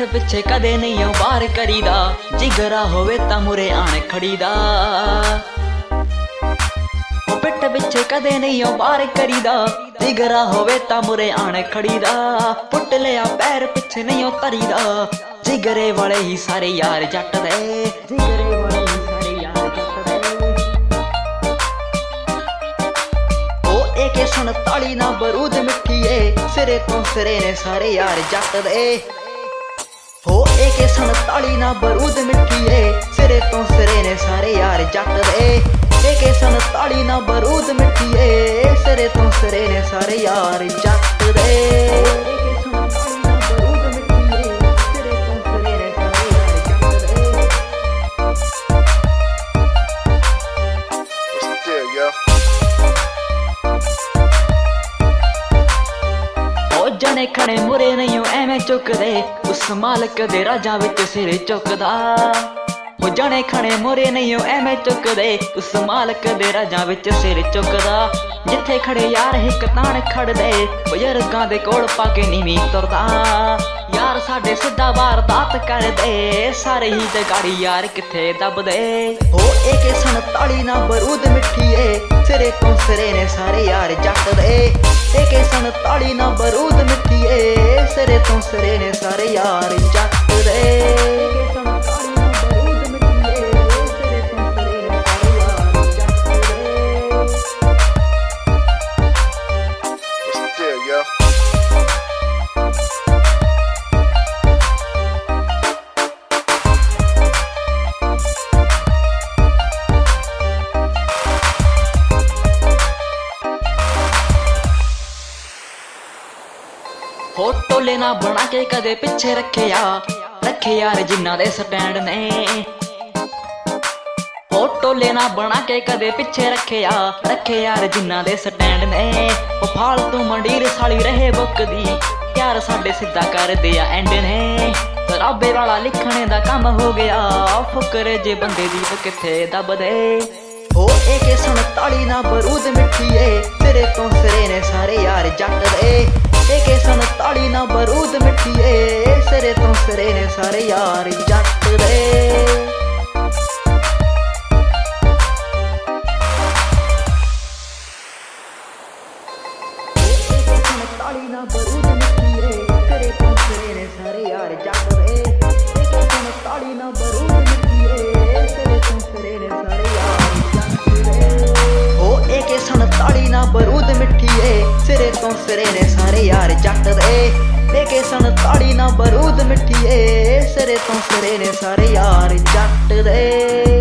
पिठ पिछे कदे नहीं वार करीदा, जिगरा होवे तां मुरे आण खड़ीदा। पिठ पिछे कदे नहीं वार करीदा, जिगरा होवे तां मुरे आण खड़ीदा। पुट लिया पैर पिछे नहीं तरीदा, जिगरे वाले ही सारे यार जट दे, जिगरे वाले ही सारे यार जट दे। ओ AK-47 ना बरूद मिठीए, सिरे तो सिरे ने सारे यार जट दे। हो AK-47 ना बरूद मिठीए, सिरे तो सिरे ने सारे यार जट दे। AK-47 ना बरूद मिठीए, सिरे तो सिरे ने सारे यार जट दे। जने खड़े मुरे नहीं एवें चुकदे, उस मालक दे राजा विच सिर चुकदा। हो जने खड़े मुरे नहीं एवें चुकदे, उस मालक दे राजा विच सिर चुकदा। जिथे खड़े यार हिक ताण खड़दे, बजुर्गां दे कोल पाके नीवीं तुरदा। यार साडे सिद्धा वारदात करदे, सारे ही जगाड़ी यार किथे दबदे। हो AK-47 ना बरूद मिठीए, सिरे तो सिरे ने सारे यार जट दे। AK-47 ना बरूद मिठीए, सिरे तो सिरे ने सारे यार जट दे। फोटो लेना बना के कदे पिछे रखे यार जिन्ना दे स्टैंड ने। फोटो लेना बना के कदे पिछे रखे यार जिन्ना दे स्टैंड ने। वो फालतू मंडीर साली रहे बुकदी, यार साडे सीधा कर दिया एंड ने। राबे वाला लिखने दा काम हो गया, फुकरे जे बंदे दी किथे दब दे। हो AK-47 ना बरूद मिठीए, सिरे तो सिरे ने सारे यार जट दे। AK-47 ना बरूद मिठीए, सिरे तो सिरे ने सारे यार जट दे। AK-47 ना बरूद मिठीए, सिरे तो सिरे ने सारे यार जट दे। AK-47 ना बरूद मिठीए, सिरे तो सिरे ने सारे यार जट दे। हो AK-47 ना बरूद मिठीए, सिरे तो सिरे ने सारे यार जट दे। AK-47 ना बरूद मिठीए, सिरे तो सिरे ने सारे यार जट दे।